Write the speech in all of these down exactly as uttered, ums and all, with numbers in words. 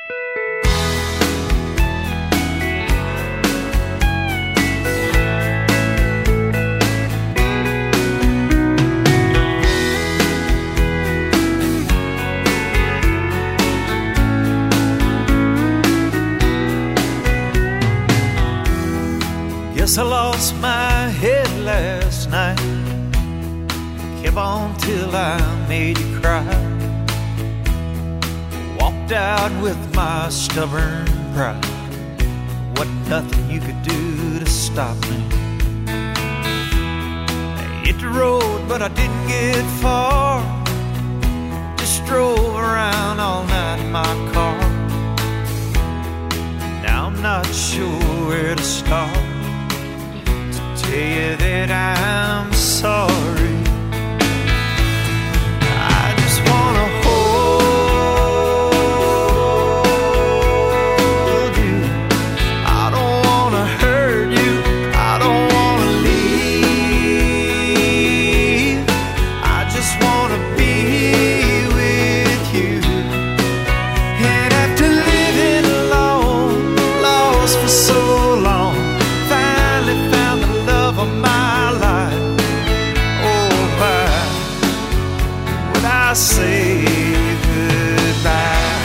Guess I lost my head last night. Kept on till I made you cry. Walked out with my stubborn pride. Wasn't nothing you could do to stop me. I hit the road, but I didn't get far. Just drove around all night in my car. Now I'm not sure where to start. Tell you that I'm sorry. I just wanna hold you. I don't wanna hurt you. I don't wanna leave. I just wanna be with you. And after living alone, lost for so long, finally found the love of my life. Oh, why would I say goodbye?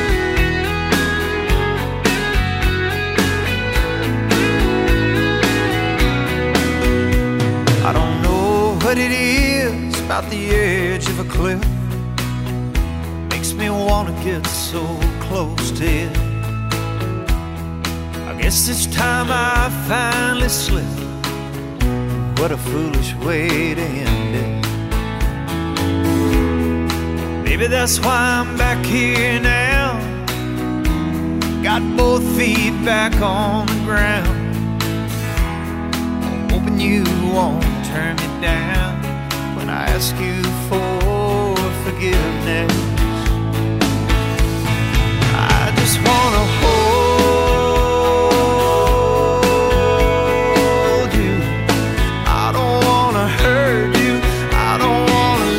I don't know what it is about the edge of a cliff makes me want to get so close to it. I guess this time I finally slipped. What a foolish way to end it. Maybe that's why I'm back here now. Got both feet back on the ground. I'm hoping you won't turn me down when I ask you for forgiveness. I just wanna hold you. I don't wanna hurt you. I don't wanna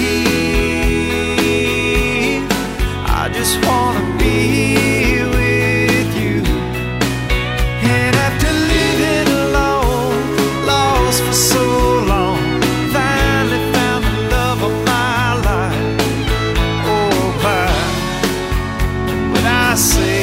leave. I just wanna be with you. And after living alone, lost for so long, finally found the love of my life. Oh, why would I say